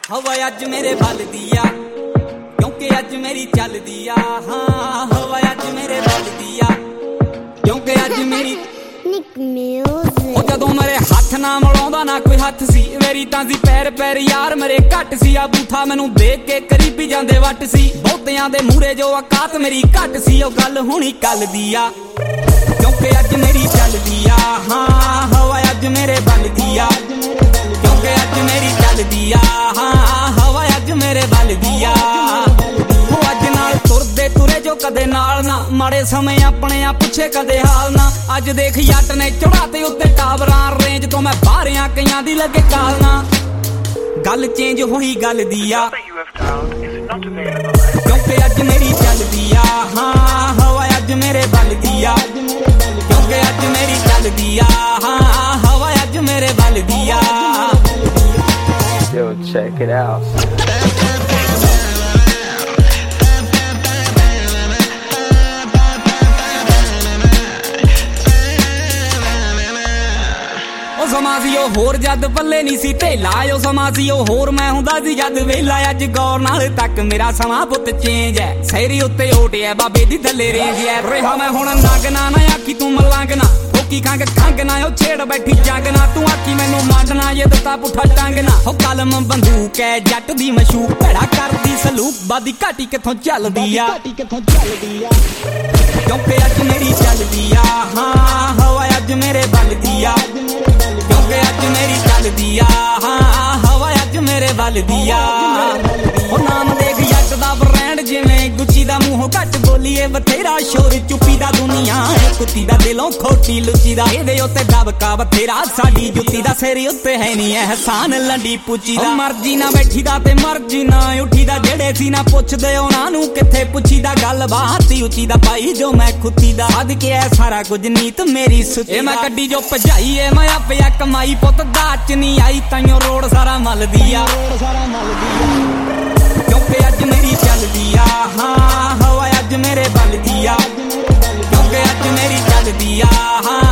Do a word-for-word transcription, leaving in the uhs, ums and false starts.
हवा अज मेरे बलदी आ क्योंकि अज मेरी चलदी आ। हाँ हवा अज मेरे बलदी आ क्योंकि अज मेरी जदों मेरे हथ ना मिलाउंदा ना कोई हथ सी मेरी तां सी पैर पैर यार मेरे घट सी आ बूथा मैनू देख के करी भी जांदे वट सी बहुतियां दे मूहरे जो औकात मेरी घट सी ओ गल हुणी कल दी आ क्योंकि अज मेरी चलदी आ। हाँ हवा अज मेरे बलदी आ क्योंकि अज मेरी चलदी आ। हाँ हवा अज मेरे बलदी आ हो अज नाल तुरदे तुरे जो कदे नाल ना माड़े समय अपने आ पुछे कदे हाल ना अज देख जट ने चढ़ाते उत्ते टावरां रेंज तो मैं बाहर आ कईयां दी लगे काल ना गल चेंज होई गल दी आ क्योंकि अज मेरी चलदी आ। हाँ हवा अज मेरे बलदी आ क्योंकि अज मेरी चलदी आ। हाँ हवा अज मेरे बलदी आ। Yo, check it out. ਸਮਾਂ ਸੀ ਉਹ ਹੋਰ ਜਦ ਪੱਲੇ ਨਹੀਂ ਸੀ ਢੇਲਾ ਉਹ ਸਮਾਂ ਸੀ ਉਹ ਹੋਰ ਮੈਂ ਹੁੰਦਾ ਸੀ ਜਦ ਵੇਲਾ ਅੱਜ ਗੌਰ ਨਾਲ ਤੱਕ ਮੇਰਾ ਸਮਾਂ ਪੁੱਤ ਚੇਂਜ ਹੈ ਸੈਰੀ ਉੱਤੇ ਓਟਿਆ ਬਾਬੇ ਦੀ ਥੱਲੇ ਰੇਂਜ ਹੈ ਰਿਹਾ ਮੈਂ ਹੁਣ ਨਗਨਾ ਨਾ ਆਖੀ ਤੂੰ ਮਲੰਗਣਾ ਫੋਕੀ ਖੰਗ ਖੰਗ ਨਾ ਉਹ ਛੇੜ ਬੈਠੀ ਜੰਗ ਨਾ ਤੂੰ ਆਖੀ ਮੈਨੂੰ ਮੰਡਣਾ ਜੇ ਦਿੱਤਾ ਪੁੱਠਾ ਟੰਗ ਨਾ ਹੋ ਕਲਮ ਬੰਦੂਕ ਹੈ ਜੱਟ ਦੀ ਮਸ਼ੂਕ ਭੜਾ ਕਰਦੀ ਸਲੂਕ ਬਾਦੀ ਘਾਟੀ ਕਿੱਥੋਂ ਚੱਲਦੀ ਆ ਕਿਉਂਕਿ ਅੱਜ ਮੇਰੀ ਚੱਲਦੀ ਆ। ਹਾਂ ਹਵਾ ਅੱਜ ਮੇਰੇ ਬਲਦੀ ਆ क्योंकि अज मेरी चलदी आ। हाँ हवा अज मेरे बलदी आ ओ नाम देख जट दा ब्रांड जिवें गुच्ची दा मूंहों घट बोलीए बथेरा शोर चुप्पी दा दुनिया है कुत्ती दा दिलों खोटी लुच्ची दा इहदे उत्ते दबका बथेरा साडी जुत्ती दा सिर उत्ते है नी एहसान लंडी पुची दा मर्जी ना बैठी दा ते मर्जी ना उठी दा जेड़े सी ना पुछदे उहनां नूं किथे पुछी दा गल बात ही उची दा पाई जो मैं खुत्ती दा अद के है सारा कुछ नीत मेरी सुची मैं कड्डी जो भजाई ए मैं आपे कमाई पुत दाच नहीं आई ताइयों रोड सारा मलदी आ क्योंकि अज मेरी चलदी आ। हाँ हवा अज मेरे बलदी आ क्योंकि अज मेरी चलदी आ। हाँ